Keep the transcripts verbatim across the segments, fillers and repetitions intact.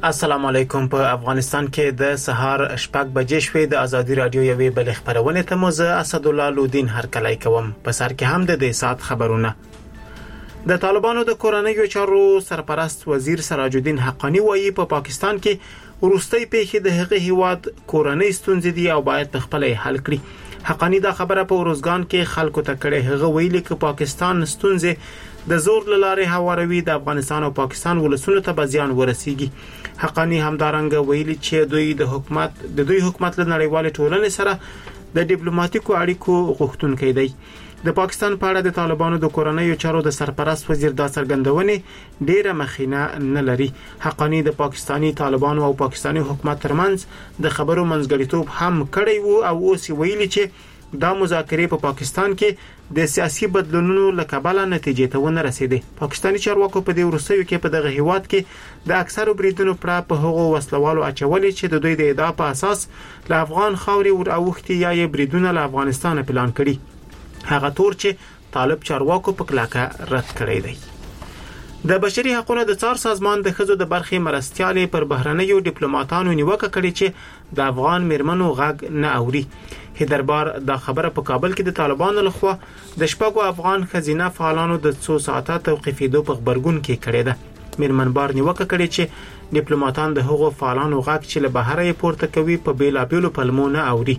السلام علیکم. په افغانستان کې د سهار شپږ بجې شوې. د ازادي رادیو یوې بل خبرونه ته مو زه اسد الله لودین هرکلی کوم. په سر کې هم د دې سات خبرونه. د طالبانو د کورنیو چارو سرپرست وزیر سراج الدین حقانی وایي په پا پاکستان کې وروستي پیښې د هغه هیواد کورنۍ ستونزې دي او باید په خپل حل کړي. حقانی دا خبره په روزګان کې خلکو ته کړې. هغه ویلي چې پاکستان ستونزې د زور لاره هواروي د افغانستان او پاکستان ولسونو ته بزیان ورسیږي. حقانی همدارنګه ویلي چې دوی د حکومت د دوی حکومت له نړیوال ټولنې سره د ډیپلوماټیکو اړیکو غوښتونکي دی. د پاکستان په اړه د طالبانو د کورنیو چارو د سرپرست وزیر دا څرګندونه ډیره مخینه نه لري. حقانی د پاکستانی طالبانو او پاکستانی حکومت ترمنځ د خبرو منځګړیتوب هم کړی وو او اوس ویلي چې دا مذاکرې په پاکستان کې د سیاسي بدلونونو لکباله نتیجې ته ونه رسیدي. پاکستانی چارواکو په دې ورسوي کې په دغه هیواد کې د اکثرو بریدونو پر په هغو وسلوالو اچولې چې د دوی د ادعا په اساس له افغان خاوري ور اوختي یا یې بریدونه له افغانستان پلان کړي. هغه تور چې طالب چارواکو په کلاکه رد کړی دی. د بشري حقوقو د څار سازمان د خزو د برخې مرستيالې پر بهرنیو ډیپلوماټانو نیوکه کړې چې د افغان میرمنو غږ نه اوري. هیدربار دا خبره په کابل کې د طالبانو لخوا د شپږو افغان خزینه فعالانو د څو ساعته توقیفېدو په خبرګون کې کړې ده. میرمنبار نیوکه کړې چې ډیپلوماټان د هغو فعالانو غږ چې له بهر یې پورته کوي په بیلابېلو پلمو نه اوري.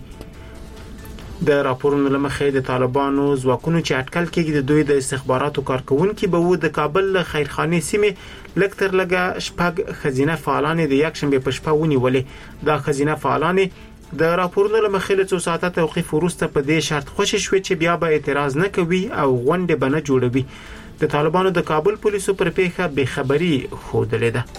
د راپورونو لمخې د طالبانو ځواکونو چې اټکل کې د دوی د استخباراتو کارکونکو به و د کابل خیرخانه سیمه لکتر لګه شپږ خزینه فعالان د یک شنبه په شپه ونیولې. دا خزینه فعالان د راپورونو لمخې له څو ساعته توقیف وروسته په دې شرط خوشی شوې چې بیا به اعتراض نه کوي او غونډه بنه جوړوي. د طالبانو د کابل پولیسو پر پیښه بے خبري خوده ده.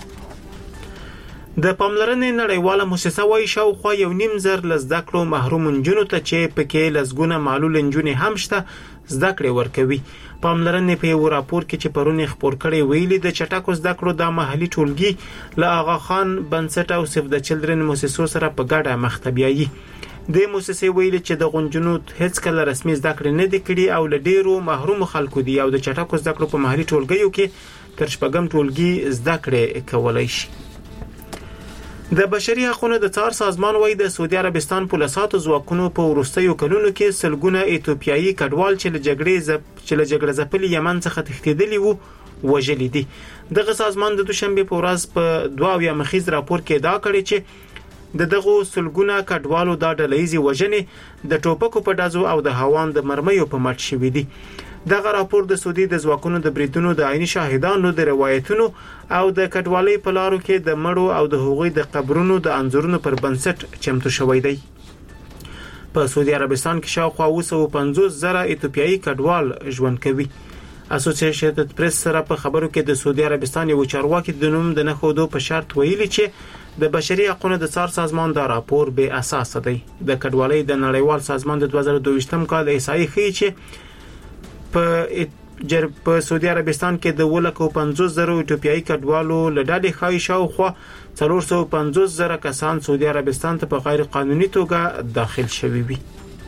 د پاملرنې نړیواله مؤسسه وايي شاوخوا یو نیم زر لزدکړو محروم جنونو ته چې پکې لزګونه معلول جنونې هم شته زده کړې ورکوي. پاملرنې په یو راپور کې چې پرونی خبر کړي ویلي د چټکو زده کړو د محلي ټولګي له آغا خان بنسټ او سیف د چلډرن مؤسسو سره په ګډه مختبیایي. د مؤسسې ویلي چې د غونجنو هیڅ کله رسمي زده کړې نه دي کړي او له ډیرو محروم خلکو دي او د چټکو زده کړو په محلي ټولګیو کې تر شپږم ټولګي زده کړې کولای شي. د بشري حقوقو د څار سازمان وایي د سعودي عربستان پولیساتو ځواکونو په وروستیو کلونو کې سلګونه ایتوپیایي کډوال چې له جګړې زپ چې له جګړې ځپلي یمن څخه تښتېدلي وو وژلي دي. دغه سازمان د دوشنبه په ورځ په دوه یا مخیز راپور کې دا کړی چې د دغه سلګونه کډوالو د ډلېزي وژنې د ټوپکو په ډازو او د هوان د مرمیو په مټ شوې دي. دغه راپور د سعودي د ځواکونو د بریدونو د عیني شاهدانو د روایتونو او د کډوالۍ په لارو کې د مړو او د هغوی د قبرونو د انځورونو پر بنسټ چمتو شوی دی. په سعودي عربستان کې شاوخوا اوه سوه پنځوس زره ایتوپیایي کډوال ژوند کوي. اسوسییشنډ پریس سره په خبرو کې د سعودي عربستان یو چارواکي د نوم د نخودو په شرط ویلي چې د بشري حقوقو د څار سازمان دا راپور به اساس دی. د کډوالۍ د نړیوال سازمان د دوه زره دوه ویشتم کال احصایې ښیي چې په جر په سعودي عربستان کې د ولکو پنځوس زره ایتوپیایي کډوالو لړډې خای شاوخوا څلور سوه پنځوس زره کسان سعودي عربستان ته په غیر قانوني توګه داخل شوي وي.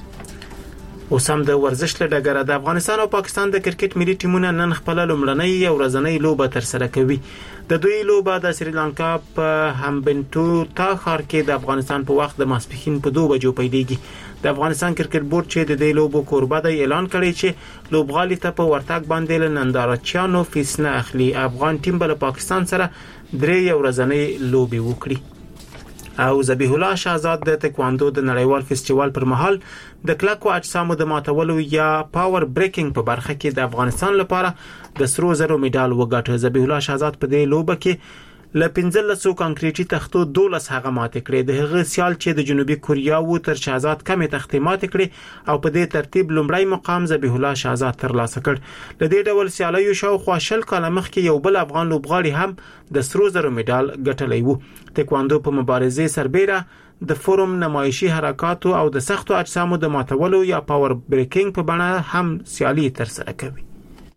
اوسم د ورزش له ډګره د افغانستان او پاکستان د کرکټ ملي ټیمونه نن خپل لومړنۍ او ورځنۍ لوبه تر سره کوي. د دوی لوبه د سریلانکا په همبنټو تا ښار کې د افغانستان په وخت د ماسپښین په دوه بجو پیلېږي. د افغانستان کرکټ بورډ چې د دې لوبو کوربه دی اعلان کړی چې لوبغالي ته په ورتګ باندې له نندارچیانو فیس نه اخلي. افغان ټیم بل پاکستان سره درې ورځنۍ لوبي وکړي. او ذبیح الله شهزاد د تکواندو د نړیوال فستیوال پر مهال د کلکو اجسامو د ماتولو یا پاور بریکینګ په برخه کې د افغانستان لپاره د سرو زرو میډال وګټه. ذبیح الله شهزاد په دې لوبه کې ل پنځلس کانکریټي تختو دولس هغه مات کړې. د هغه سیال چې د جنوبي کوریا وو تر شهزاد کمې تختې مات کړې او په دې ترتیب لومړی مقام ذبیح الله شهزاد ترلاسه کړ. د دې ډول سیالیو شاوخوا شل کاله مخکې یو بل افغان لوبغاړي هم د سرو زرو میډال ګټلی وو. تکواندو په مبارزې سربېره د فورم نمایشي حرکاتو او د سختو اجسامو د ماتولو یا پاور بریکینګ په بڼه هم سیالي تر سره کوي.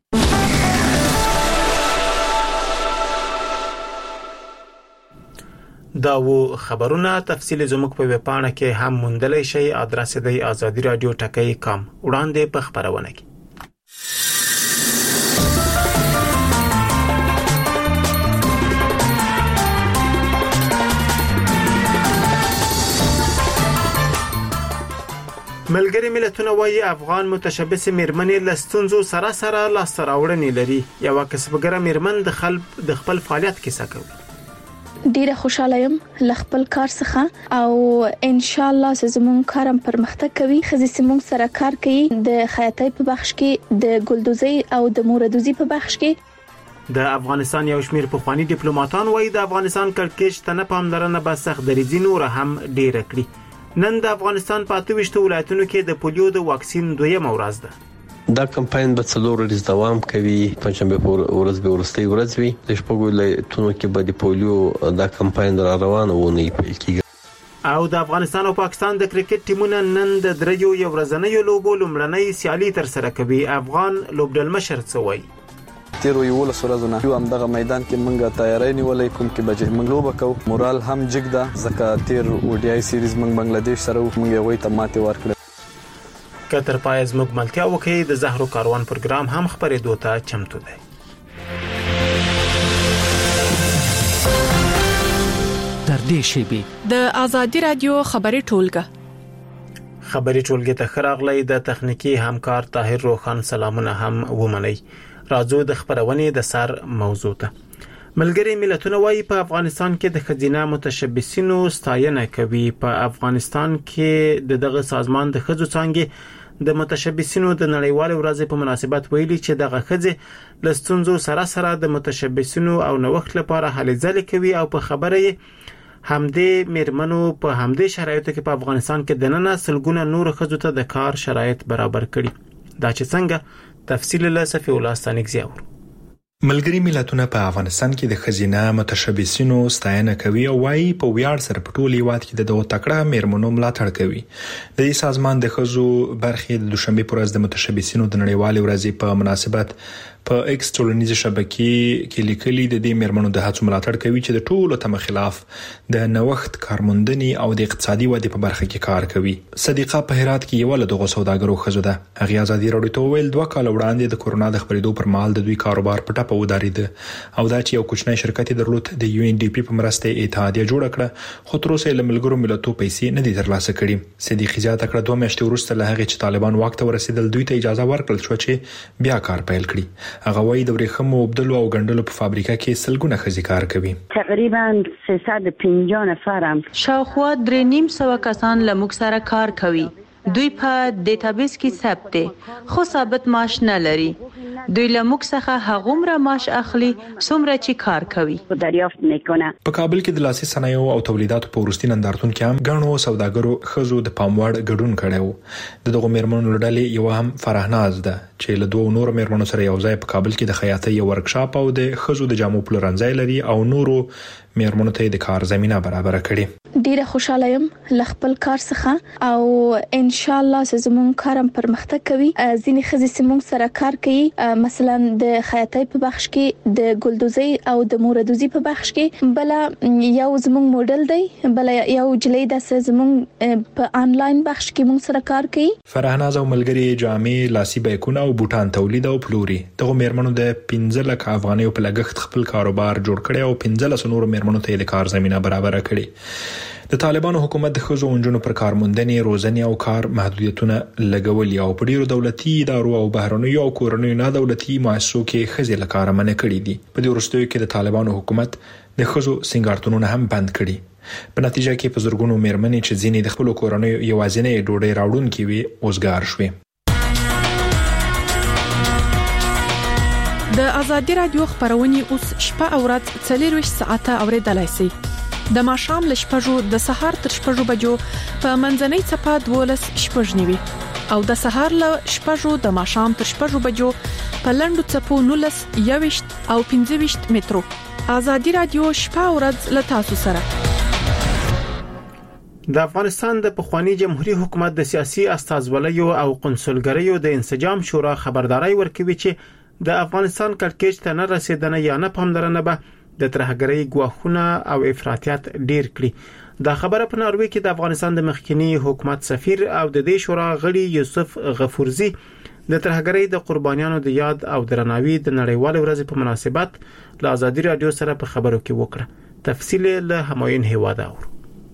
دا و خبرونه تفصیل زموږ په ویب پاڼه کې هم موندلای شئ. ادرس دی آزادی رادیو ټکی کام. وړاندې په خبرونه کې ملګری ملتونه وايي افغان متشبث میرمنې له ستونزو سره سره لاسته راوړنې لري. یوه کسبګره میرمن د خلک د خپل فعالیت کیسه کوي. ډیره خوشاله یم له خپل کار څخه او ان شاء الله زموږ کارم پرمختګ کوي. خزي سیمون سره کار کوي د خیاطۍ په بخش کې، د ګلدوزي او د موردوزي په بخش کې. د افغانستان یو شمیر پخوانی ډیپلوماټان وايي د افغانستان کړکېچ ته نه پاملرنه به سخت دریځي نور هم ډیر کړي. نن د افغانستان په اته ویشت ولایتونو کې د پولیو د واکسین دویمه ورځ ده. دا کمپاین به څلور ورځې دوام کوي. پنځمه په ورځ به ورستي ورځ وي. د شپږو ولایتونو کې به د پولیو دا کمپاین را روان ونه پیل کیږي. او د افغانستان او پاکستان د کرکټ ټیمونه نن د دریو یو ورځنیو لوبو لومړنۍ سیالي تر سره کوي. افغان لوبډل مشر څه وایي؟ تیرو یو له سورزونه یو هم دغه میدان کې منګه تیاری نیولې کوم کې بجې منګ لوبه کو مورال هم جګدا ځکه تیر اوډیای سیریز منګ بنگلاديش سره منګ وې ته ماته ورکړه. کتر پایز موږ ملتیا وکي د زهرو کاروان پروګرام هم خبرې دوته چمتو دی. تر دې شی د ازادي رادیو خبري ټولګه خبري ټولګه ته خراغلی د تخنیکی همکار طاهر روخان سلامونه هم ومني. راځو د خبرونې د سر موضوع ته. ملګری ملتونه وايي په افغانستان کې د خزینه متشبثینو ستاینه کوي. په افغانستان کې د دغه سازمان د خزو څنګه د متشبثینو د نړیوال ورځې په مناسبت ویلي چې دغه خزې لستونزو سره سره د متشبثینو او نوښت لپاره هلې ځلې کوي او په خبره همدې میرمنو په همدې شرایطو کې په افغانستان کې د نن سلګونه نور خزو ته د کار شرایط برابر کړي. دا چې څنګه تفصیل له صفي الله ستانیک زیاور. ملګری ملتونه په افغانستان کې د خزینه متشبثینو ستاینه کوي او وايي په ویاړ سره په ټول هیواد کې د دوه تکړه میرمنو ملاتړ کوي. د دې سازمان د خزو برخې د دوشنبه پر ورځ د متشبثینو د نړیوال ورځې په مناسبت په ایکس ټولنیزه شبکې کې لیکلي د دې میرمنو د هڅو ملاتړ کوي چې د ټولو تم خلاف د نوښت کارموندنې او د اقتصادي ودې په برخه کې کار کوي. صدیقه په هرات کې یو له دغه سوداګرو خزو ده. هغه ازادي راډیو ته ویل دوه کال وړاندې د کورونا د خبرېدو پر مهال د دوی کاروبار په ټاپه ودارید او دا چې یو کوچنی شرکت درلود د یو ان ډي پی په مرسته اتحادیه جوړ کړه خو تر اوسه له ملګرو ملتونو پیسې نه دي ترلاسه کړې. صدیقه زیاته کړه دوه میاشتې وروسته له هغه چې طالبان واک ته ورسېدل دوی ته اجازه ورکړل شو چې بیا کار پیل کړي. هغه وايي د ورېښمو وبدلو او ګندلو په فابریکه کې سلګونه خزي کار کوي. تقریبا سیصد و پنجاه نفرم شاوخوا درې نیم سوه کسان له موږ سره کار کوي. دوی په ډیټابیس کې ثبت دي خو ثابت معاش نه لري. دوی له موږ څخه هغومره معاش اخلي څومره چې کار کوي. دریافت میکنه. په کابل کې د لاسي صنایعو او تولیداتو په وروستي نندارتون کې هم غاڼو سوداګرو خزو د پاموړ ګډون کړو. دغه میرمنو لړلې یو هم فرهناز ده چې له دوه نور میرمنو سره یو ځای په کابل کې د خیاطۍ یو ورکشاپ او د خزو د جامو پلورنځای لري او نورو میرمنو ته د کار زمينه برابر کړي. ډیره خوشاله یم له خپل کار څخه او ان شاء الله زموږ کارم پرمختګ کوي. ځینې خزي سیمون سره کار کوي مثلا د خیاطۍ په بخش کې، د ګلدوزي او د موردوزي په بخش کې. بل یو زموږ موډل دی، بل یو جلې د زموږ په انلاین بخش کې مون سره کار کوي. فرهناز او ملګری جامې لاسي بیکونه او بوټان تولید او پلوري. دغه میرمنو د پنځه لک افغانۍ په لګښت خپل کاروبار جوړ کړی او پنځه لس نور میرمنو ته د کار زمينه برابر کړي. د طالبانو حکومت د خزو انجونو پر کارموندنې، روزنې او کار محدودیتونه لګولي او په ډیرو دولتي ادارو او بهرنیو او کورنیو نه دولتي مؤسسو کې خزې لکاره منع کړي دي. په دې وروستیو کې د طالبانو حکومت د خزو سنگارتونونه هم بند کړي. په نتیجه کې په زرګونو میرمنې چې ځینې د خپل کورنیو یوازینۍ ډوډۍ راوړونکې وي اوسګار شوي. د ازادي رادیو خبرونه اوس شپه او ورځ څلور ساعته اوریدلای شئ. د ماښام ل شپږو د سهار تر شپږو بجو په منځنۍ صفه دولس شپږ نیوي او د سهار ل شپږو د ماښام تر شپږو بجو په لندو صفو نولس یويشت او پنځه ویشت مترو. ازادي رادیو شپه او ورځ ل تاسو سره. د افغانستان د پخوانی جمهوریت حکومت د سیاسي استازولیو او قنصلګریو د انسجام شورا خبرداري ورکوي چې د افغانستان کړکېچ ته نه رسیدنه یا نه پاملرنه به د ترهګرۍ ګواښونه او افراطیت ډیر کړي. دا خبره په ناروې کې د افغانستان د مخکنی حکومت سفیر او د دې شورا غړي یوسف غفورزی د ترهګرۍ د قربانیانو د یاد او درناوي د نړیوال ورځې په مناسبت له ازادي رادیو سره په خبرو کې وکړه. تفصیل له همایون هیواده اور.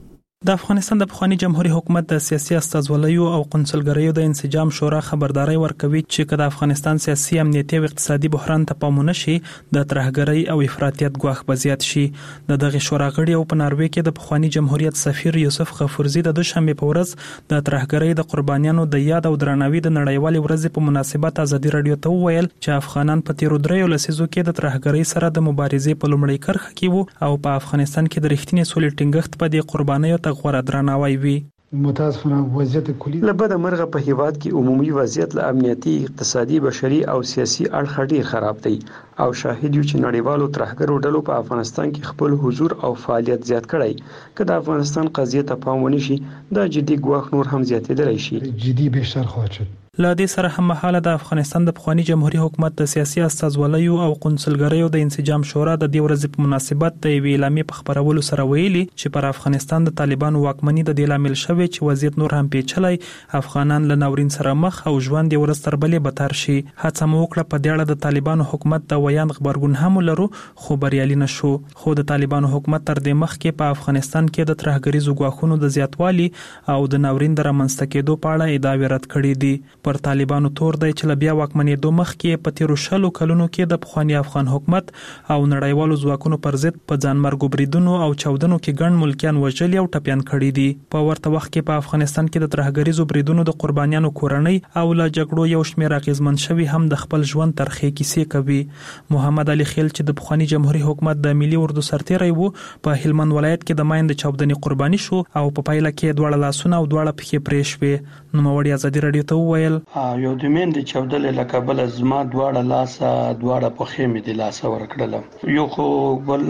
د افغانستان د پخوانی جمهوریت حکومت د سیاسي استازولیو او قونسلګریو د انسجام شورا خبرداري ورکوي چې کله افغانستان سیاسي امنیتي او اقتصادي بحران ته پام ونشي د ترهګرۍ او افراطیت ګواښ بزیات شي. د دغه شورا غړي او په ناروې کې د پخوانی جمهوریت سفیر یوسف غفورزی د دوشنبه په ورځ د ترهګرۍ د قربانیانو د یاد او درناوي د نړیوال ورځ په مناسبت ازادي رادیو ته وویل چې افغانان په تیرو دریو لسیزو کې د ترهګرۍ سره د مبارزې په لومړۍ کرخه کې وو او په افغانستان کې د رښتینې سولې ټینګښت په دې قربانیو ته غوړه درناوی وي. متاسفانه وضعیت کلی لبد مرغه په هیواد کې عمومي وضعیت له امنیتي، اقتصادي، بشري او سیاسي اړخ ډیر خراب دی او شاهد یو چې نړیوالو ترهګرو ډلو په افغانستان کې خپل حضور او فعالیت زیات کړی. که د افغانستان قضیه ته پام ونشي دا جدي ګواښ نور هم زیاتېدلی شي. جدي بهتر خواهد شد. له دې سره هم مهاله د افغانستان د پخوانی جمهوریت حکومت د سیاسي استازولیو او قونسلګریو د انسجام شورا د دې ورځې په مناسبت د یوې اعلامیې په خبرولو سره ویلي چې پر افغانستان د طالبانو واکمنۍ د دې لامل شوی چې وضعیت نور هم پیچلی، افغانان له ناورین سره مخ او ژوند یې ورځ تر بلې بدتر شي. هڅه مو وکړه په دې اړه د طالبانو حکومت د ویاند خبرګون هم لرو خو بریالي نشو. خو د طالبانو حکومت تر دې مخکې په افغانستان کې د ترهګریزو ګواښونو د زیاتوالي او د ناورین د رامنځته کېدو په اړه ادعاوې رد کړې دي. پر طالبانو تور دی چې بیا واکمنېدو مخکې په تیرو شلو کلونو کې د پخوانی افغان حکومت او نړیوالو ځواکونو پر ضد په ځانمرګو بریدونو او چاودنو کې ګڼ ملکیان وژلي او ټپیان کړي دي. په ورته وخت کې په افغانستان کې د ترهګریزو بریدونو د قربانیانو کورنۍ او له جګړو یو شمېر اغیزمن شوي هم د خپل ژوند ترخې کیسې کوي. محمد علي خیل چې د پخوانی جمهوریت حکومت د ملي اردو سرتیری وو په هلمند ولایت کې د ماین د چاودنې قرباني شو او په پایله کې دواړه لاسونه او دواړه پښې پرې شوې. نوموړي ازادي رادیو ته وویل یو د مین د چاودلې له کابل زما دواړه لاسه دواړه پښې مې د لاسه ورکړل. یو خو بل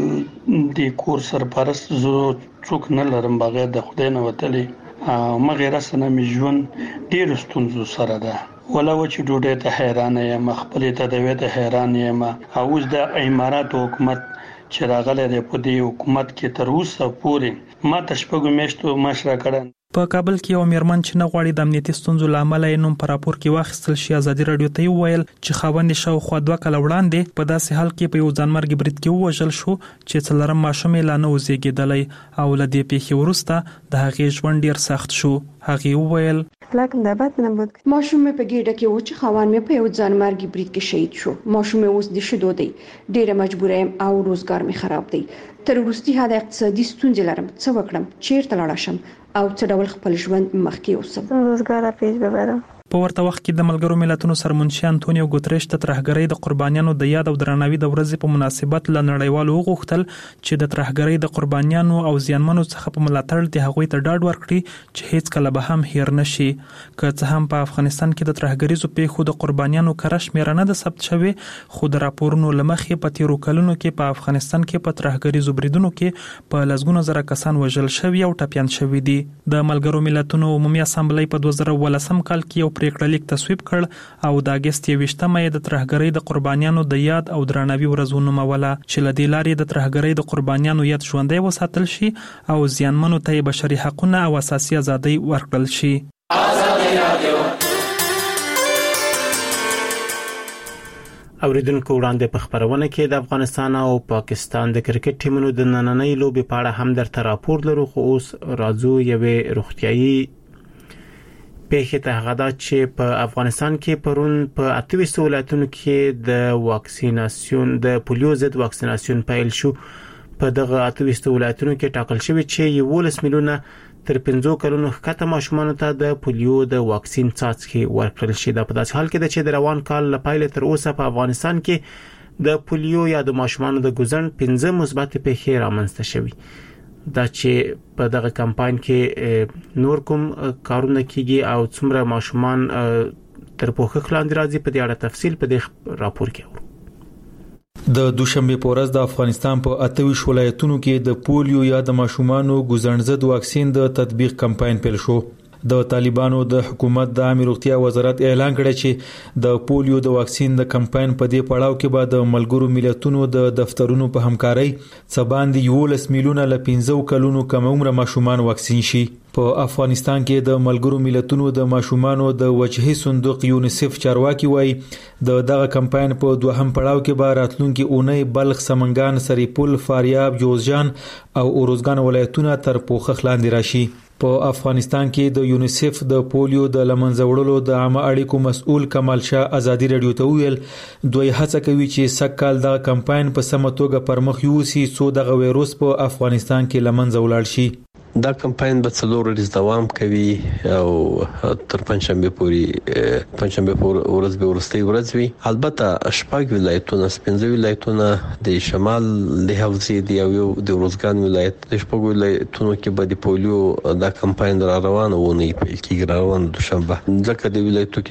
د کور سرپرست زه څوک نه لرم بغیر د خدای نه وتلی مغیر سره مې ژوند ډېر ستونزو سره ده. ولا و چې ډوډۍ ته حیران یم، خپل تدوی ته حیران یم. اوس د امارات حکومت چې راغلی دی په دې حکومت کې تر اوسه پورې ما ته شپږو میاشتو مشره کړه. په کابل کې یو میرمن چې نه غواړي د امنیتي ستونزو لامل یې نوم په راپور کې واخیستل شي ازادي رادیو ته وویل چې خاوند شاوخوا دوه کاله وړاندې په داسې حال کې په یو ځانمرګي برید کې ووژل شو چې څلورم ماشوم یې لا نه و زیږېدلی او له دې پیښې وروسته د هغې ژوند ډېر سخت شو. هغې وویل ماشوم مې په ګېډه کې و چې خاوند مې په یو ځانمرګي برید کې شهید شو. ماشوم مې اوس د شیدو دی، ډېره مجبوره یم او روزګار مې خراب دی. تر وروستي حده اقتصادي ستونزې لرم. څه وکړم؟ چیرته لاړ شم او څه ډول خپل ژوند مخکې یوسم؟ روزګار پیش ببرم. په ورته وخت کې د ملګرو ملتونو سرمنشي انټونیو ګوتریش د ترهګرۍ د قربانیانو د یاد او درناوي د ورځې په مناسبت له نړیوالو وغوښتل چې د ترهګرۍ د قربانیانو او زیانمنو څخه په ملاتړ د هغوی ته ډاډ ورکړي چې هیڅ کله به هم هیر نشي. که څه هم په افغانستان کې د ترهګریزو پیښو د قربانیانو کره شمېره نه ده ثبت شوې، خو د راپورونو له مخې په تیرو کلونو کې په افغانستان کې په ترهګریزو بریدونو کې په لسګونو زره کسان وژل شوي او ټپیان شوي دي. د ملګرو ملتونو عمومي اسامبلۍ په دوه زره ولسم کال کې یو پریکړه لیک تصویب کړ او د اگست یوویشتمه یې د ترهګرۍ د قربانیانو د یاد او درناوي ورځ ونوموله چې له دې لارې د ترهګرۍ د قربانیانو یاد ژوندی وساتل شي او زیانمنو ته یې بشري حقونه او اساسي ازادۍ ورکړل شي. اوریدونکو وړاندې په خبرونه کې د افغانستان او پاکستان د کرکټ ټیمونو د نننۍ لوبې په اړه هم درته راپور لرو، خو اوس راځو یوې روغتیايي پیښې ته. هغه دا چې په افغانستان کې پرون په اته ویشت ولایتونو کې د واکسیناسیون د پولیو ضد واکسیناسیون پیل شو. په دغه اته ویشت ولایتونو کې ټاکل شوی چې یولس میلیونه تر پنځه کلونو ښکته ماشومان ته د پولیو د واکسین څاڅکي ورکړل شي. دا په داسې حال کې چې د روان کال لپاره تر اوسه په افغانستان کې د پولیو یا د ماشومان د ګوزن پنځه مثبت پیښې رامنځته شوي. دا چې په دغه کمپاین کې نور کوم کارونه کیږي او څومره ماشومان تر پوښښ لاندې راځي په دې اړه تفصیل په دې راپور کې اورو. د دوشنبه په ورځ د افغانستان په اته ویشت ولایتونو کې د پولیو یا د ماشومانو ګوزن ضد واکسین د تطبیق کمپاین پیل شو. د طالبانو د حکومت د عامه روغتیا وزارت اعلان کړی چې د پولیو د واکسین د کمپاین په دې پړاو کې به د ملګرو ملتونو د دفترونو په همکارۍ څباندې یولس میلیونه ل پنځه کلونو کم عمر ماشومان واکسین شي. په افغانستان کې د ملګرو ملتونو د ماشومانو د وجهي صندوق یونیسف چارواکي وایي د دغه کمپاین په دوهم پړاو کې به راتلونکي اونۍ بلخ، سمنګان، سریپول، فاریاب، جوزجان او اروزګان ولایتونه تر پوښښ لاندې راشي. په افغانستان کې د یونیسف د پولیو د لمنځه وړلو د عامه اړیکو مسؤل کمال شاه ازادي رادیو ته ویل دوی هڅه کوي چې سږکال د کمپاین په سمه توګه پرمخ یوسي څو دغه وایروس په افغانستان کې لمنځه ولاړ شي. دا کمپاین به څلور ورځې دوام کوي او تر پنځشنبه پورې پنځشنبه پورې ورځ به ورستي ورځ وي. البته شپږ ولایتونه سپنځه ولایتونه د شمال د حوزې دی او د روزګان ولایت د شپږ ولایتونو کې به د پولیو دا کمپاین را روان و نه کیږي روان دوشنبه. ځکه د ولایتونو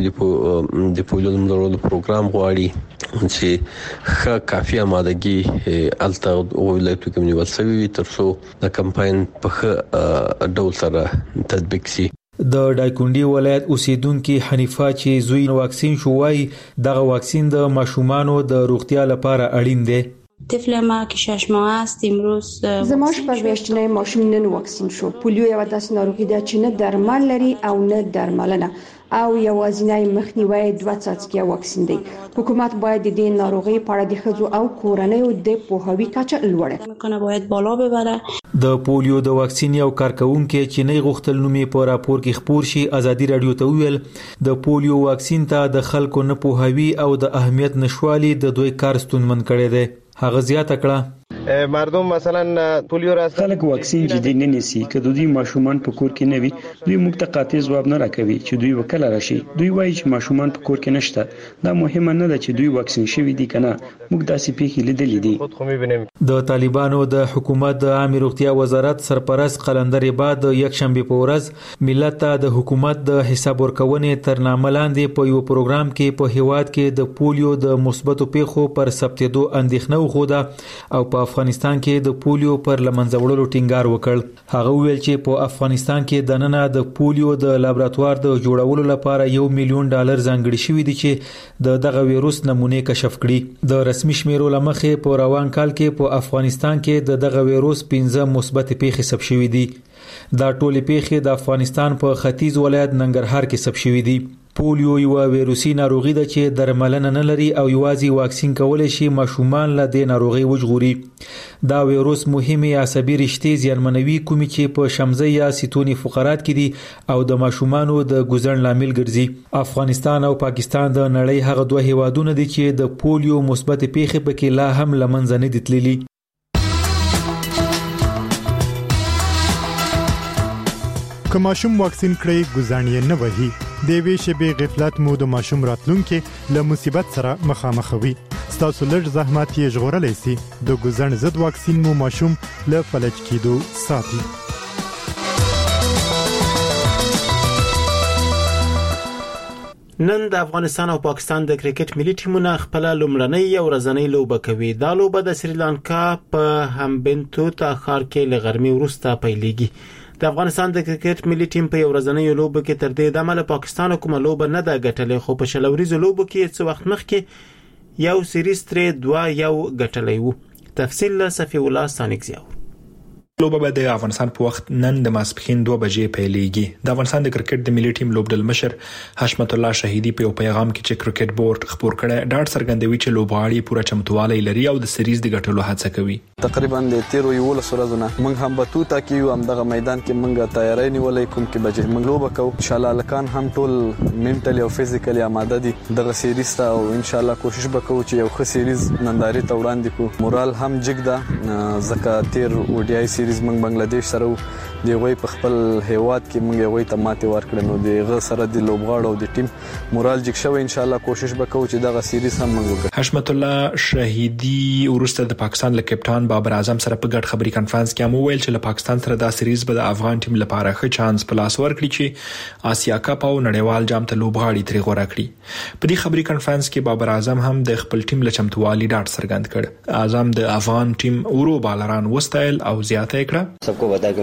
کې د پولیو د پروګرام غواړي چې ښه کافي آمادګي الته ولایتونو کې نیول شوی ترڅو د کمپاین په ډول سره تطبیق شي. د ډایکونډي ولایت اوسیدونکو حنیفه چې زوی واکسین شو وايي دغه واکسین د ماشومانو د روغتیا لپاره اړین دی. طفل ما که شش ماه است امروز زماش پرویشتنه ماشوم نن واکسین شو. پولیو یو داسې ناروغي ده چې نه درمل لري او نه درملنه او یوازینی مخنیوي دوه څاڅکي واکسین دی. حکومت باید د دې ناروغي په اړه د ښځو او کورنیو د پوهاوي کچه لوړه کړي. باید بالا ببره. د پولیو د واکسین یو کارکونکو چې نه غوښتل نومي په راپور کې خبر شي ازادي رادیو ته ویل د پولیو واکسین ته د خلکو نه پوهاوي او د اهمیت نشوالي د دوی کار ستونمن کړي دي. هغه زیاته کړه مردم مثلا پولیو راست خلک واکسین جدي نه نسی کله دوی ماشومان په کور کې نه وي دوی موږ ته قاطع ځواب نه راکوي چې دوی وکړه راشي. دوی وایي چې ماشومان په کور کې نشته. دا مهمه نه ده چې دوی واکسین شوي دي کنه موږ داسې پیښې لیدلې دي. د طالبانو د حکومت د عامه روغتیا وزارت سرپرست قلندر عباد یک شنبه په ورځ ملت ته د حکومت د حساب ورکونې تر نامه لاندې په یو پروګرام کې په هیواد کې د پولیو د مثبتو پیښو پر ثبتېدو اندېښنه وښوده او په افغانستان کې د پولیو پر لمنځه وړلو ټینګار وکړ. هغه ویل چې په افغانستان کې د نننه د پولیو د لابراتوار د جوړولو لپاره یو میلیون ډالر ځانګړي شوی دي چې د دغه وایروس نمونه کشف کړي. د رسمي شمیرو لمخې په روان کال کې په افغانستان کې د دغه وایروس پنځه مثبت پیښې ثبت شوې دي. دا ټولې پیښې د افغانستان په ختیځ ولایت ننګرهار کې ثبت شوې دي. پولیو یو وایروسي ناروغي ده چې درملنه نه لري او یوازې واکسین کولای شي ماشومان له دې ناروغي وژغوري. دا وایروس مهمه عصبي رشتې زیانمنوي کومې چې په شمزه یا ستوني فقرات کې دي او د ماشومانو د ګوزن لامل ګرځي. افغانستان او پاکستان د نړۍ هغه دوه هیوادونه دي چې د پولیو مثبت پیښې پکې لا هم لمنځه نه دي تللي. که ماشوم واکسین کړي ګزان یې نه وهي د وی شبي غفلت مو د ماشوم راتلونکي له مصیبت سره مخامخوي. ستاسو لږ زحمت یې ژغورلی سي. د ګزان ضد واکسین مو ماشوم له فلج کېدو ساتي. نن د افغانستان او پاکستان د کرکټ ملي ټیمونه خپل لومړنۍ او ورځنۍ لوبه کوي. دا لوبه د سریلانکا په همبنتوتا ښار کې لغرمي وروسته پیلېږي. د افغانستان د کرکټ ملي ټیم په ورځنۍ لوبه کې تر دې دمه له پاکستان کومه لوبه نه ده ګټلې، خو په شلوريزو لوبو کې څو وخت مخکې یو سیریز ترې دوه یو ګټلې وو. تفصیل له صفی الله سانګزیو. لوبه به د افغانستان په وخت نن د ماسپښین دوه بجې پیلېږي. د افغانستان د کرکټ د ملي ټیم لوبډل مشر حشمت الله شهیدی په پیغام کې چې کرکټ بورډ خبر کړي ډاډ څرګندوي چې لوبغاړي پوره چمتووالی لري او د سیریز د ګټلو هڅه کوي. تقریبا د تیرو یو له سورزونه موږ هم بتوتا کې یو هم دغه میدان کې موږ تیاری نیولې کوم کې بجې موږ لوبه کوو. ان شاء الله لکان هم ټول منټلی او فزیکلی آماده دي دغه سیریز ته او ان شاء الله کوشش وکړو چې یو ښه سیریز ننداري ته وړاندې کو. مورال هم جګدا زکه تیر وډیای سیریز موږ بنگلاديش سره دی وای په خپل هیواد کې موږ وای ته ماته ورکړو نو دی غ سره د لوبغاړو او د ټیم مورال جګ شوی. ان شاء الله کوشش وکړو چې دغه سیریز هم موږ وکړو. حشمت الله شهیدی ورسته د پاکستان له کپټان بابر اعظم سره په ګډ خبري کانفرنس کې مو ویل چې له پاکستان سره دا سیریز به د افغان ټیم لپاره ښه چانس پلاس ورکړي چې آسیا کپ او نړیوال جام ته لوبغاړي ترې غوړه کړي. په دې خبري کانفرنس کې بابر اعظم هم د خپل ټیم له چمتووالي ډاډ څرګند کړ. اعظم د افغان ټیم اورو بالران وستایل او زیاته کړه. सबको पता है कि उनका one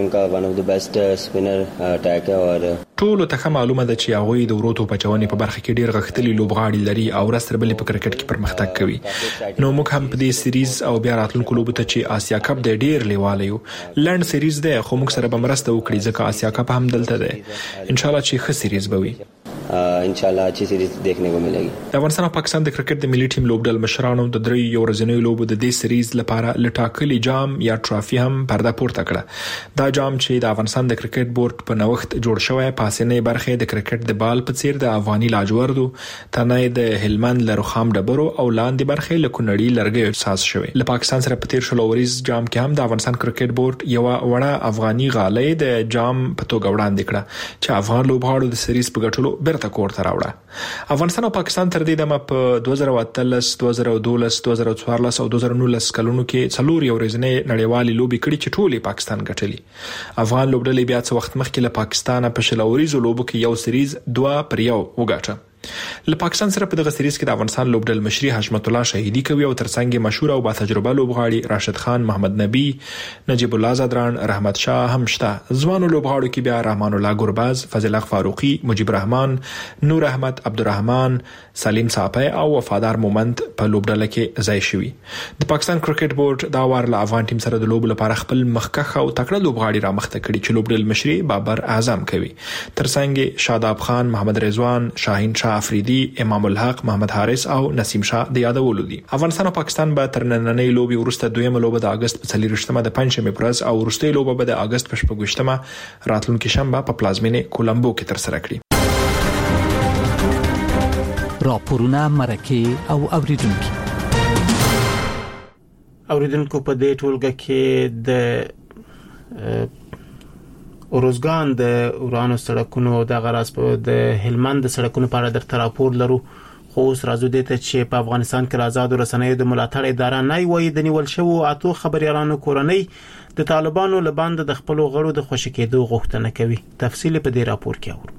of the best uh, spinner uh, attacker or ټول ته معلومه ده چې هغه د وروتو پچونې په برخه کې ډیر غښتلي لوبغاړي لري او رستربلې په کرکټ کې پرمختګ کوي. نو موږ هم په دې سیریز او بیا راتلونکو لوبو ته چې آسیا کپ د ډیر لیواله یو لند سیریز ده خو موږ سره به مرسته وکړي ځکه آسیا کپ هم دلته ده. ان شاء الله چې ښه سیریز به وي. ان شاء الله اچھی سیریز دیکھنے کو ملے گی. د افغانستان او پاکستان د کرکټ د ملي ټیم لوبډل مشرانو د درې یو ورځنیو لوبو د دې سیریز لپاره لټاکلي جام یا ټرافي هم پرده پورته کړه. دا جام چې د افغانستان د کرکټ بورډ په نوښت جوړ شوی پاسنۍ برخه د کرکټ د بال په څیر د افغاني لاجوردو تنه د هلمند لرخام ډبرو او لاندې برخه له کونړي لرګي احساس شوی. له پاکستان سره په تیر شلو ورځ جام کې هم د افغانستان کرکټ بورډ یو وړه افغاني غالۍ د جام په توګه وړاندې کړه چې افغان لوبغاړو د سیریز په ګټلو بیرته کور ته راوړه. افغانستان او پاکستان تر دې دمه په دوه زره اتلس دوه زره دولس دوه زره څوارلس او دوه زره نولس کلونو کې څلور یو ورځنۍ نړیوالې لوبې کړې چې ټولې پاکستان ګټلې. افغان لوبډلې بیا څه وخت مخکې له پاکستان په شلوريزو لوبو کې یو سیریز دوه پر یو وګاټه. له پاکستان سره په دغه سیریز کې د افغانستان لوبډل مشري حشمت الله شهیدي کوي او ترڅنګ مشهور او با تجربه لوبغاړي راشد خان، محمد نبی، نجیب الله زادران، رحمت شاه هم شته. ځوانو لوبغاړو کې بیا رحمان الله ګرباز، فضل حق فاروقي، مجيب رحمان، نور احمد، عبدالرحمن، سلیم صاحب او وفادار مومند په لوبډل کې ځای شوی. د پاکستان کرکټ بورډ دا وار له افغان ټیم سره د لوب لپاره خپل مخکخ او تکړه لوبغاړي را مخته کړي چې لوبډل مشري بابر اعظم کوي. ترڅنګ شاداب خان، محمد رضوان، شاهین شاه افریدی، امام الحق، محمد حارث او نسیم شاه د یادولو دي. افغانستان او پاکستان به تر نننۍ لوبي ورسته دویمه لوبه د اگست په څلورشتمه د پنځمې پرز او ورسته لوبه به د اگست په شپږشتمه راتلونکي شنبه په پلازمینه کولمبو کې تر سره کړي. راپورونه مرکه او اوریدونکو اوریدونکو په دې ټولګه کې د اوروزګان د اورانو سړکونو د غراس په د هلمند د سړکونو په اړه د راپور لرو. خو اوس راځو دې ته چې په افغانستان کې آزاد رسنیو د ملاتړ اداره نه وي د نیول شوو اتو خبريالانو کورنۍ د طالبانو لباند د خپل غړو د خوشی کېدو غوښتنه کوي. تفصیل په دې راپور کې اورو.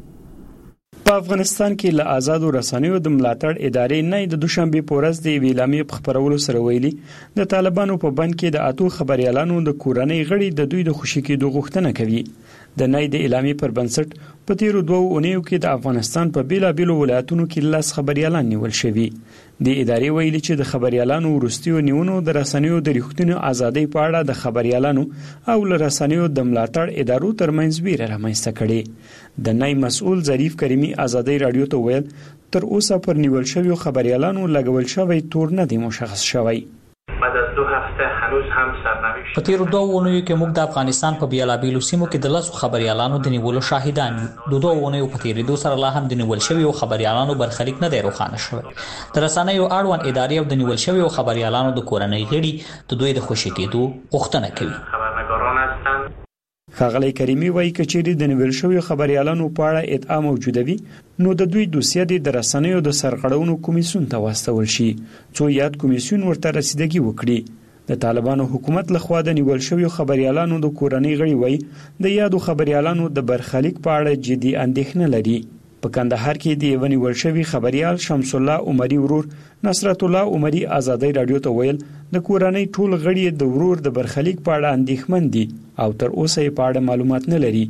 په افغانستان کې له آزاد رسنیو د ملاتړ ادارې نه د دوشنبه پورز د ویلامي په خبرولو سره ویلي د طالبانو په بند کې د اتو خبريالانو د کورنۍ غړي د دوی د خوشی کېدو غوښتنه کوي. د نای د اعلامي پر بنسټ په تیرو دوه اونیو کې د افغانستان په بیلابیلو ولایتونو کې لاس خبريالان نیول شوي. د ادارې ویلي چې د خبريالانو ورستیو نیونو د رسنیو د ریښتینو ازادۍ په اړه د خبريالانو او ل رسنیو د ملاتړ ادارو ترمنځ ویره رامنځته کړي. د نای مسؤل ظریف کریمی ازادۍ رادیو ته ویل تر اوسه پر نیول شوی خبريالانو لګول شوی تور نه دی مشخص شوی. بعد از دو هفته هنوز هم سرنوشت په تیرو دوه اونیو کې موږ د افغانستان په بیلابیلو سیمو کې د لاسو خبريالانو د نیولو شاهدان یو. د دوه اونیو په تیریدو سره لا هم د نیول شوی خبريالانو برخلیک نه دی روښانه شوی. د رسنیو اړوند ادارې او د نیول شوی خبريالانو د کورنۍ غړي د دوی د خوشی کېدو غوښتنه کوي. خبرنگاران هستند. ښاغلی کریمی وایي کچېری د نیول شوی خبريالانو په اړه ادعا موجوده وي نو د دوی دوسیه د رسنیو د سرغړونو کمیسیون ته واستول شي څو یاد کمیسیون ورته رسیدګي وکړي. د طالبانو حکومت لخوا د نیول شوی خبريالانو د کورنۍ غړي وایي د یادو خبريالانو د برخلیک په اړه جدي اندېښنه لري. په کندهار کې د یو نیول شوی خبريال شمس الله عمري ورور نصرت الله عمري ازادۍ رادیو ته ویل د کورنۍ ټول غړي د ورور د برخلیک په اړه اندېښمن دي او تر اوسه یې په اړه معلومات نه لري.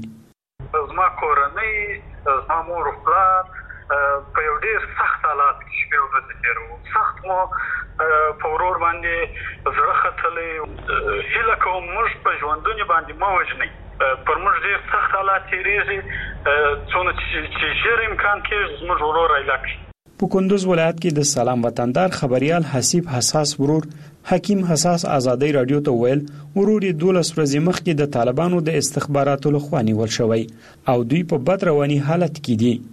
زما کورنۍ زما مور او پلار په یو ډېر سخت حالات کې شپې ورځې تېروي. سخت مو په ورور باندې زړه ختلې هیله کوم موږ په ژوندوني باندې ما وژنئ پر موږ ډېر سخت حالات تېرېږي څونه چې ژر امکان کې زموږ ورور علاج کړي. په کندوز ولایت کې د سلام وطندار خبريال حسیب حساس ورور حکیم حساس ازادۍ رادیو ته ویل ورور یې دولس ورځې مخکې د طالبانو د استخباراتو لخوا نیول شوی او دوی په بد رواني حالت کې دي.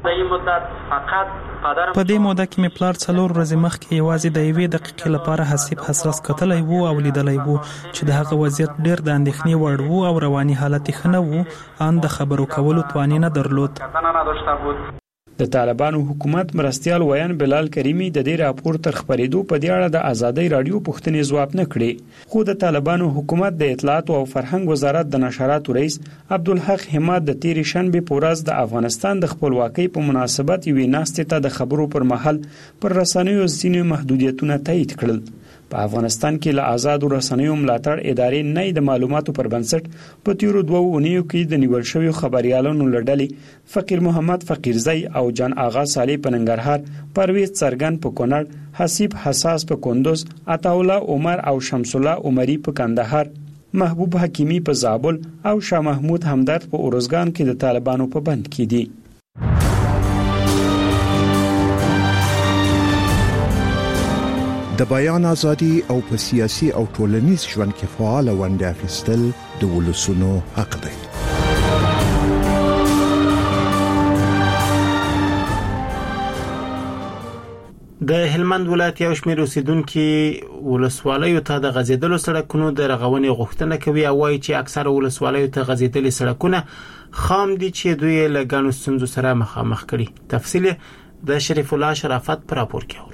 په دې موده کې مې پلار څلور ورځې مخکې یوازې د یوې دقیقې لپاره حسیب حساس کتلی وو او لیدلی وو چې د هغه وضعیت ډېر د اندېښنې وړ وو او رواني حالت یې ښه نه وو. ان د خبرو کولو توان نه درلود. د طالبانو حکومت مرستيال ویان بلال کریمی د دې راپور تر خبرېدو په دې اړه د ازادۍ رادیو پوښتنې ځواب نه کړي. خو د طالبانو حکومت د اطلاعات او فرهنګ وزارت د نشراتو رئیس عبدالحق حماد د تیرې شنبه په ورځ د افغانستان د خپلواکۍ په مناسبت یوې ناستې ته د خبرو پر مهال پر رسنیو ځینې محدودیتونه تایید کړل. په افغانستان کې له آزادو رسنیو ملاتړ ادارې نه د معلوماتو پر بنسټ په تیرو دوه اونیو کې د نیول شویو خبريالانو لړلې فقیر محمد فقیرزئی او جان آغا صالح په ننګرهار، پرویز څرګن په کونړ، حسیب حساس په کندوز، عطاالله عمر او شمس الله عمری په کندهار، محبوب حکیمی په زابل او شاه محمود همدرد په اورزګان کې د طالبانو په بند کې دي. د بیان ازادي او په سیاسي او ټولنیز ژوند کې فعال ونډه اخیستل د ولسونو حق دی. د هلمند ولایت یو شمېر اوسیدونکو ولسوالیو ته د غځیدلو سړکونو د رغونې غوښتنه کوي او وايي چې اکثره ولسوالیو ته غځیدلي سړکونه خام دي چې دوی له ګڼو ستونزو سره مخامخ کړي. تفصیل د شریف الله شرافت پر راپور کې اورو.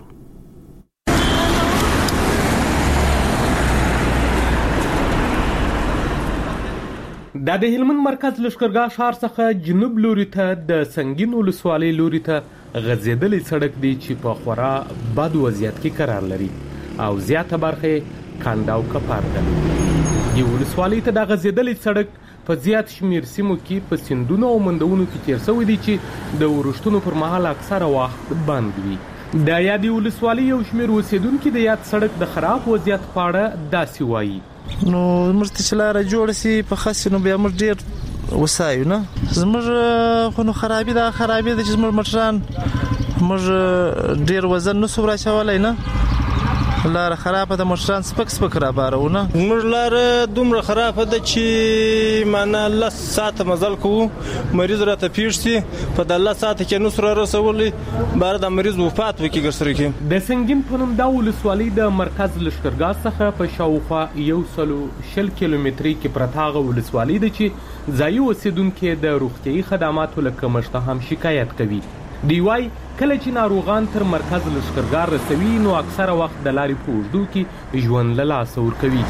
د د هلمند مرکز لشکرګاه ښار څخه جنوب لوري ته د سنگین ولسوالۍ لوري ته غځېدلې سړک دی چې په خورا بد وضعیت کې قرار لري او زیاته برخه کانډ او کپار ده. د ولسوالۍ ته د غځېدلې سړک په زیات شمیر سیمو کې په سیندونو او مندونو کې تیر شوی دی چې د ورښتونو پر مهال اکثره وخت بند وي. د یادې ولسوالۍ یو شمیر اوسیدونکو د یاد سړک د خراب وضعیت په اړه داسې وایي. نو موږ چې لاره جوړ سي په خاص نو بیا موږ ډیر وسایو نه زموږ خو نو خرابې ده خرابې ده چې زموږ مټران موږ ډیر وزن نو سورا چولای نه لاره خرابه ده مټران سپک سپک را بارونه موږ لاره دومره خرابه ده چې معنا الله ساعت مزل کوو مریض راته پیښ سي په د الله ساعت کې نو سره رسولې بار د مریض وفات وکي ګرسره کې. د سنگین په نوم د ولسوالۍ د مرکز لشکرګاه څخه په شاوخوا یو سلو شل کیلومتري کې پرتاغه ولسوالۍ ده چې ځایي اوسیدونکو د روغتيایي خدماتو له کمښت هم شکایت کوي. دی وای کله چې ناروغان تر مرکز لشکرګاه رسوي نو اکثره وخت د لارې په اوږدو کې ژوند له لاسه ورکوي.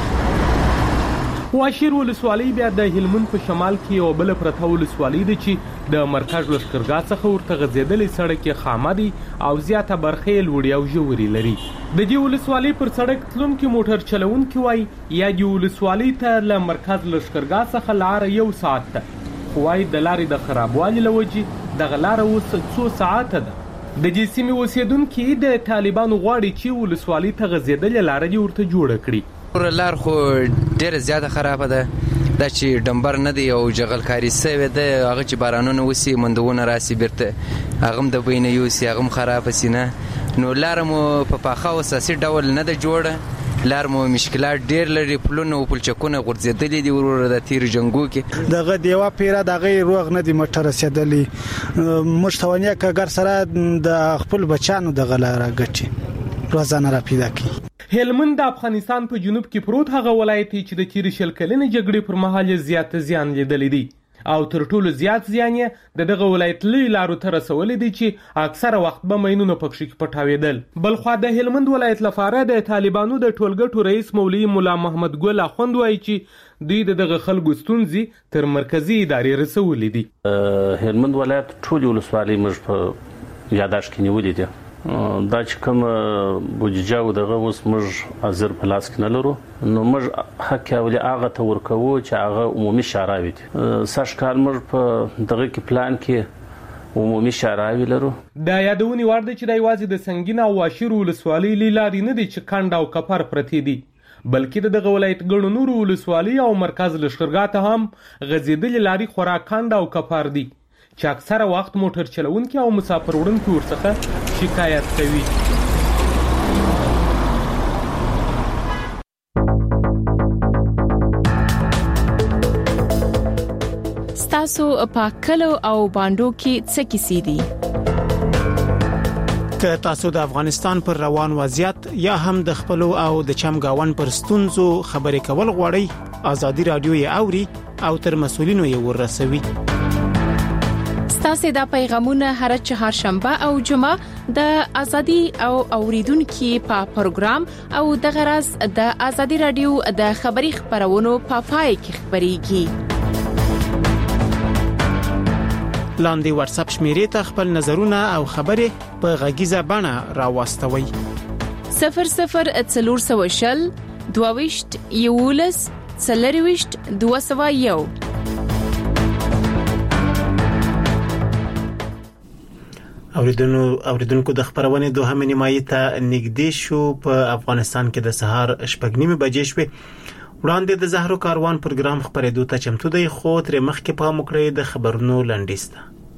واشیر ولسوالۍ بیا د هلمند په شمال کې یو بل پرته ولسوالۍ ده چې د مرکز لشکرګاه څخه ورته غځېدلې سړک خامه دي او زیاته برخه یې لوړې او ژورې لري. د دې ولسوالۍ پر سړک تلونکي موټر چلونکي وایي یا د ولسوالۍ ته له مرکز لشکرګاه څخه لاره یو ساعت ده خو وایي د لارې د خرابوالي له وجې دغه لاره اوس څو ساعته ده. د دې سیمې اوسیدونکي د طالبانو غواړي چې ولسوالۍ ته غځېدلې لاره دې ورته جوړه کړي. لار خو ډېره زیاته خرابه ده دا چې ډمبر نه دی او جغلکاري سوی ده هغه چې بارانونه وسي مندونه راسي بیرته هغه د بینه یوسي هغه خرابه سي نه نو لار مو په پاخه او اساسي ډول نه ده جوړه لار مو مشکلات ډیر لري پلونه او پلچکونه غورځېدلې دي ورور د تیر جنگو کې دغه دیوا پیرا دغه روغ نه دی مټر رسیدلې مشتونیا کګر سره د خپل بچانو دغه لار غټي روزانه را پیدا کی. هلمند د افغانستان په جنوب کې پروت هغه ولایت چې د تیر شل کلنې جګړې پر مهال زیات زیان لیدلې دي او تر ټولو زیات زیان یې د دغه ولایت لوی لارو ته رسولې دي چې اکثره وخت به مینونه پکښې پټاوېدل. بلخوا د هلمند ولایت لپاره د طالبانو د ټولګټو رئیس مولوي مولا محمد ګل اخوند وایي چې دوی دغه خلکو ستونزې تر مرکزی ادارې رسولې دي. هلمند ولایت ټول ولسوالۍ موږ په یاداشت کې نیولې دي دا چې کوم بودیجه او دغه اوس موږ حاضر په لاس کې نه لرو نو موږ حق ولې هغه ته ورکوو چې هغه عمومي شاراوي دي سږ کال موږ په دغه کې پلان کې عمومي شاراوي لرو. دا یادونې وړ ده چې د یوازې د سنگین او واشیر ولسوالۍ لارې نه دي چې کانډ او کپر پرتې دي بلکې د دغه ولایت ګڼو نورو ولسوالۍ او مرکز لشکرګاه ته هم غځېدلې لارې خورا کانډ او کپر دي چې اکثره وخت موټر چلونکي او مسافر وړونکي ورڅخه شکایت کوي. ستاسو په کلو او باندو کې څه کیسې دي؟ که تاسو د افغانستان پر روان وضعیت یا هم د خپل او د چمګاون پر ستونزو خبرې کول غواړئ ازادي رادیو یې اوري او تر مسولینو یې ورسوي. تاسو دا پیغامونه هر چهارشنبه او جمعه د ازادي او اوریدونکو په پروګرام او د غرض د ازادي رادیو د خبري خبرونو په پای کې خبريږي. لاندې واتس اپ شمیرې ته خپل نظرونه او خبرې په غږیزه بڼه راوستوي. صفر صفر څلور سوه شل دوه ویشت یولس څلور ویشت دوه سوه یو. اوریدونکو اوریدونکو د خبرونه دوهمه نیمایي ته نږدې شو. په افغانستان کې د سهار شپږ نیمه بجې شوې. وړاندې د زهرو کاروان پروګرام خبرېدو ته چمتو دی، خو تر مخکې په مکړې د خبرونو لنډیسته.